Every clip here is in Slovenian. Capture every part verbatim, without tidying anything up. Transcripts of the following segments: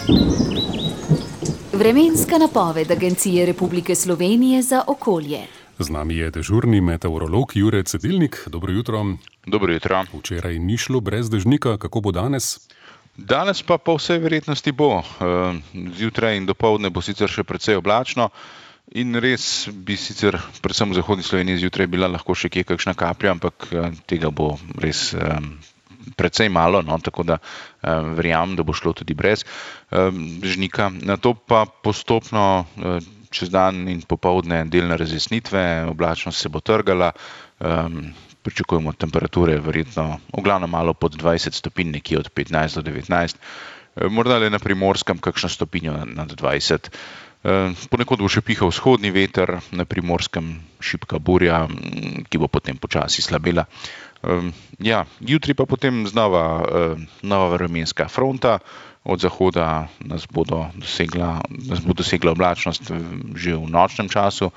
Vremenska napoved Agencije Republike Slovenije za okolje. Z nami je dežurni meteorolog Jure Cedilnik. Dobro jutro. Dobro jutro. Včeraj ni šlo brez dežnika, kako bo danes? Danes pa po vsej verjetnosti bo. Zjutraj in dopoldne bo sicer še precej oblačno in res bi sicer predvsem v zahodni Sloveniji zjutraj bila lahko še kje kakšna kaplja, ampak tega bo res precej malo, no, tako da verjamem, da bo šlo tudi brez dežnika. Nato pa postopno čez dan in popoldne delne razjasnitve, oblačnost se bo trgala, pričakujemo temperature verjetno v glavnem malo pod dvajset stopinj, nekje od petnajst do devetnajst, morda le na Primorskem kakšno stopinjo nad dvajset. Ponekod bo še pihal vzhodni veter, na Primorskem šibka burja, ki bo potem počasi slabela. Ja, jutri pa potem znova nova vremenska fronta, od zahoda nas bodo dosegla, nas bo dosegla oblačnost že v nočnem času,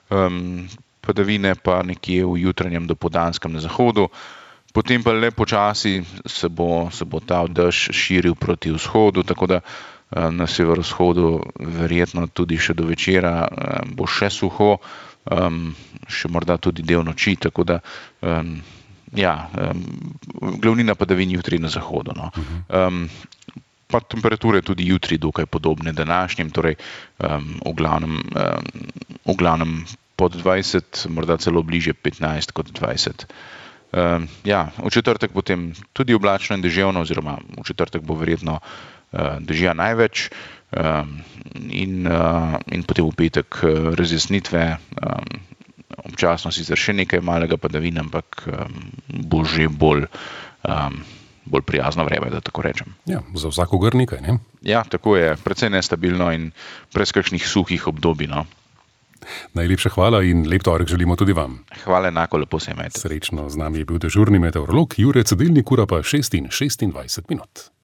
padavine pa nekje v jutranjem dopoldanskem na zahodu, potem pa le počasi se bo, se bo ta dež širil proti vzhodu, tako da na severovzhodu verjetno tudi še do večera bo še suho, še morda tudi del noči, tako da ja, glavnina padavin jutri na zahodu, no. Pa temperature tudi jutri dokaj podobne današnjim, torej v glavnem, v glavnem pod dvajset, morda celo bližje petnajst kot dvajset. Ja, v četrtek potem tudi oblačno in deževno, oziroma v četrtek bo verjetno dežja največ in, in potem v petek razjasnitve, občasno sicer še nekaj malega padavin, ampak bo že bolj, bolj prijazno vreme, da tako rečem. Ja, za vsakogar nekaj, ne? Ja, tako je, precej nestabilno in brez kakšnih suhih obdobij, no. Najlepša hvala in lep torek želimo tudi vam. Hvala, enako, lepo se imejte. Srečno, z nami je bil dežurni meteorolog Jure Cedilnik, ura pa šest in šestindvajset minut.